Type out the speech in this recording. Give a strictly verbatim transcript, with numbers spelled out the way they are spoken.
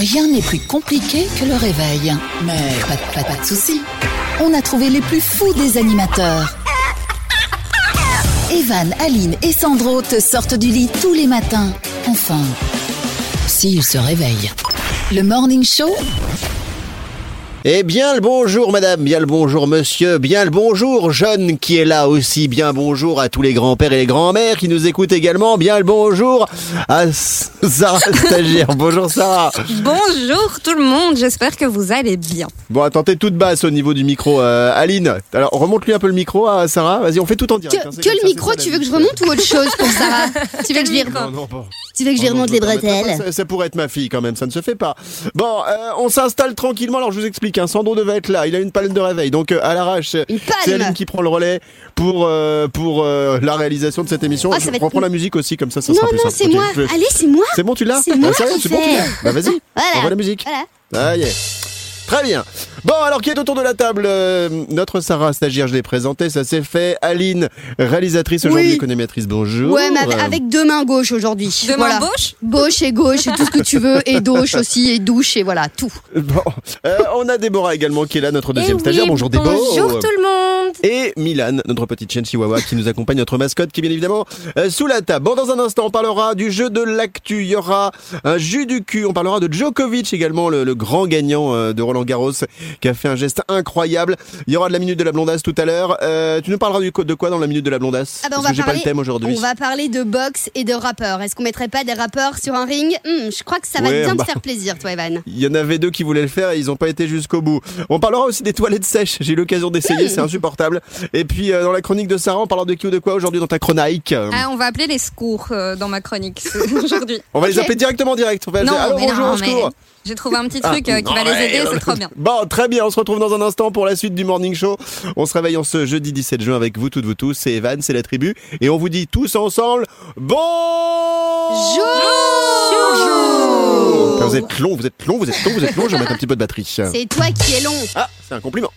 Rien n'est plus compliqué que le réveil. Mais pas, de- pas, pas de soucis. On a trouvé les plus fous des animateurs. Evan, Aline et Sandro te sortent du lit tous les matins. Enfin, s'ils se réveillent. Le Morning Show, Eh bien le bonjour madame, bien le bonjour monsieur, bien le bonjour John qui est là aussi, bien bonjour à tous les grands-pères et les grands-mères qui nous écoutent également, bien le bonjour à Sarah stagiaire. Bonjour Sarah. Bonjour tout le monde, j'espère que vous allez bien. Bon, attendez, toute basse au niveau du micro. Euh, Aline, alors remonte-lui un peu le micro à Sarah, vas-y, on fait tout en direct. Que, hein, c'est que comme le ça, micro, c'est ça, tu la veux que vie. je remonte ou autre chose pour Sarah? Tu veux que je lui, Non, non, bon. tu veux que je lui Oh, non, remonte les non, non, bretelles? ça, ça pourrait être ma fille quand même, ça ne se fait pas. Bon, euh, on s'installe tranquillement, alors je vous explique, hein, Sandro devait être là, il a une palme de réveil, donc euh, à l'arrache, Une palme. c'est Aline qui prend le relais pour, euh, pour euh, la réalisation de cette émission. Oh, ça je va être- reprends la musique aussi, comme ça, ça Non, sera plus non, simple. c'est Ok, moi. je vais- Allez, c'est moi. C'est bon, tu l'as? C'est moi Ah, sérieux, qui c'est bon, tu fais. l'as? Bah vas-y, Voilà. envoie la musique. Voilà. Ça y est. Très bien. Bon, alors qui est autour de la table? Euh, Notre Sarah, stagiaire, je l'ai présentée, ça s'est fait. Aline, réalisatrice aujourd'hui, Oui. économiatrice, bonjour. Ouais, mais avec, avec deux mains gauches aujourd'hui. De main Voilà. gauche Gauche et gauche, et tout ce que tu veux, et douche aussi, et douche, et voilà, tout. Bon, euh, on a Déborah également qui est là, notre deuxième Eh stagiaire. oui, Bonjour Déborah. Bonjour tout le monde. Et Milan, notre petite chienne chihuahua qui nous accompagne, notre mascotte qui est bien évidemment euh, sous la table. Bon, dans un instant, on parlera du jeu de l'actu. Il y aura un jus du cul. On parlera de Djokovic également, le, le grand gagnant euh, de Roland Garros qui a fait un geste incroyable. Il y aura de la minute de la blondasse tout à l'heure. Euh, tu nous parleras du, de quoi dans la minute de la blondasse? Ah bah, on Parce va que j'ai parler, pas le thème aujourd'hui. on va parler de boxe et de rappeurs. Est-ce qu'on mettrait pas des rappeurs sur un ring? Hmm, Je crois que ça va Ouais, bien bah. te faire plaisir, toi, Evan. Il y en avait deux qui voulaient le faire et ils n'ont pas été jusqu'au bout. On parlera aussi des toilettes sèches. J'ai eu l'occasion d'essayer, c'est insupportable. Et puis euh, dans la chronique de Sarah, on parlera de qui ou de quoi aujourd'hui dans ta chronique. Ah, on va appeler les secours euh, dans ma chronique aujourd'hui. On va les Ok. appeler directement direct. On va Non, dire, allô, mais bonjour, non, au secours. mais j'ai trouvé un petit Ah, truc euh, qui va les ouais, aider, ouais. c'est trop bien. Bon, très bien, on se retrouve dans un instant pour la suite du Morning Show. On se réveille en ce jeudi dix-sept juin avec vous toutes, vous tous. C'est Evan, c'est la tribu. Et on vous dit tous ensemble, bon Jour. Vous êtes long, vous êtes long, vous êtes long, vous êtes long. Je vais mettre un petit peu de batterie. C'est toi qui es long. Ah, c'est un compliment.